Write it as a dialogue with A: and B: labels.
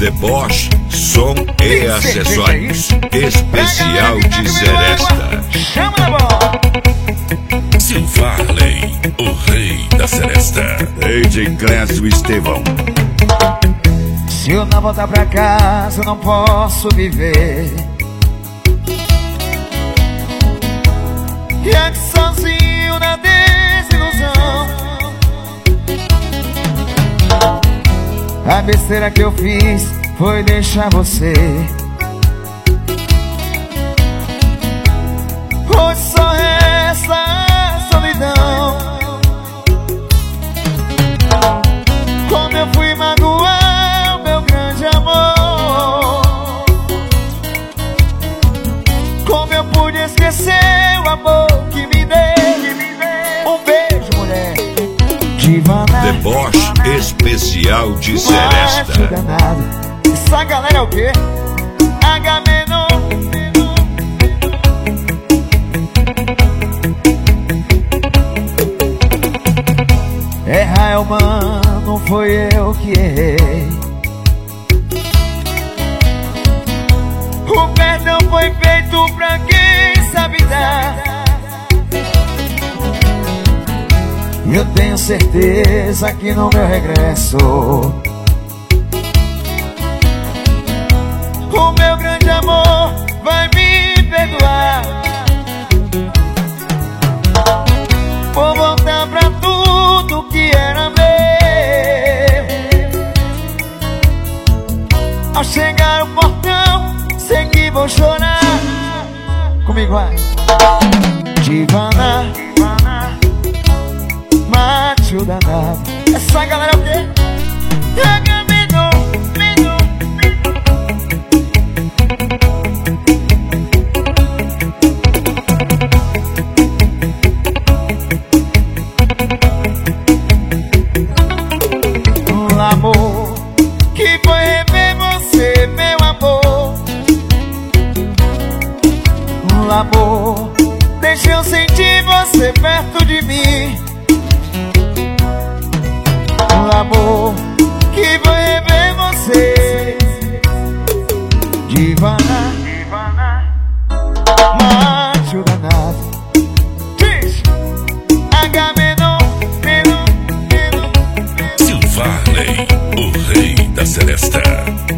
A: Deboche, som e acessórios. Especial de Seresta.
B: Chama na bola.
C: Silvarley, o rei da Seresta.
A: DJ Clécio Estevão.
B: Se eu não voltar pra casa, eu não posso viver. E aqui sozinho na desilusão. A besteira que eu fiz foi deixar você. Hoje só resta a solidão. Como eu fui magoar o meu grande amor. Como eu pude esquecer o amor que me deu. Um beijo, mulher. Divana.
A: Deboche especial de Seresta.
B: Essa galera é o quê? Agamenon. Errar é humano, foi eu que errei. O perdão foi feito pra quem sabe dar. Eu tenho certeza que no meu regresso o meu grande amor vai me perdoar. Vou voltar pra tudo que era meu. Ao chegar ao portão, sei que vou chorar. Comigo vai. Divana, macho danado. Essa galera é o quê? Um amor que foi rever você, meu amor. Um amor, deixa eu sentir você perto de mim. Um amor que vai rever você. Divana, macho danado. Agamenon.
C: Silvarley, o rei da Seresta.